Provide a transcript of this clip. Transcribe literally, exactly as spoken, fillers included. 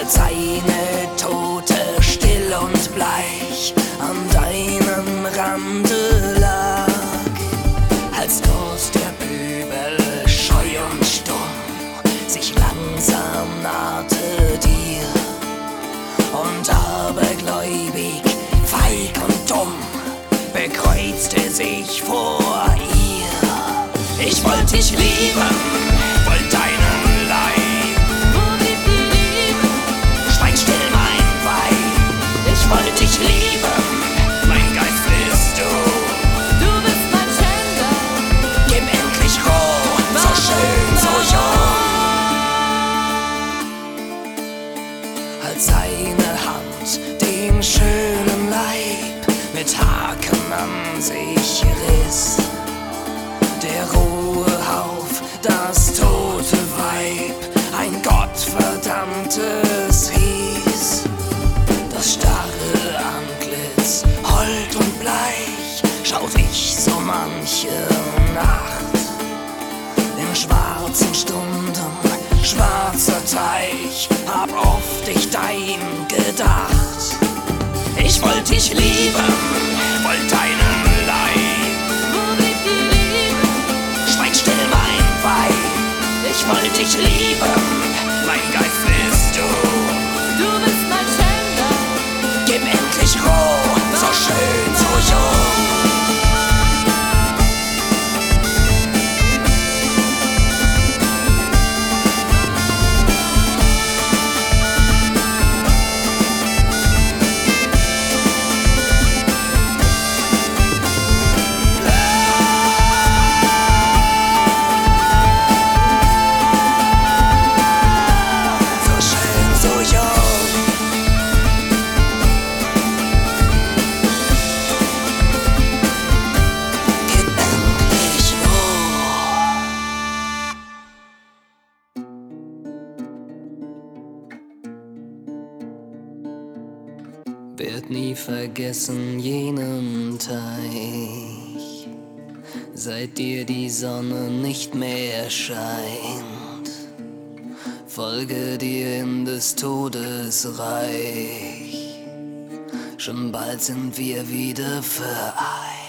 als eine Tote still und bleich an deinem Rande lag, als Durst der Pöbel scheu und stumm sich langsam nahte dir und abergläubig, feig und dumm bekreuzte sich vor ihr. Ich wollt dich lieben, wollt deinen Leib. Wo blieb die Liebe? Schweig still, mein Weib. Ich wollt dich lieben, mein Geist bist du. Du bist mein Schänder. Gib endlich Ruhe, so schön, so jung. Als seine Hand den schönen Leib mit Haken an sich riss, der rohe Hauf, das tote Weib, ein Gottverdammtes hieß. Das starre Antlitz, hold und bleich, schaut ich so manche Nacht. In schwarzen Stunden, schwarzer Teich, hab oft ich dein gedacht. Ich wollt dich lieben, wollt deinen Leib. Wo blieb die Liebe? Schweig still, mein Weib. Ich wollt dich lieben, mein Geist bist du. Du bist mein Schänder. Gib endlich Ruhe, so schön, so jung. Werd nie vergessen jenen Teich, seit dir die Sonne nicht mehr scheint. Folge dir in des Todes Reich, schon bald sind wir wieder vereint.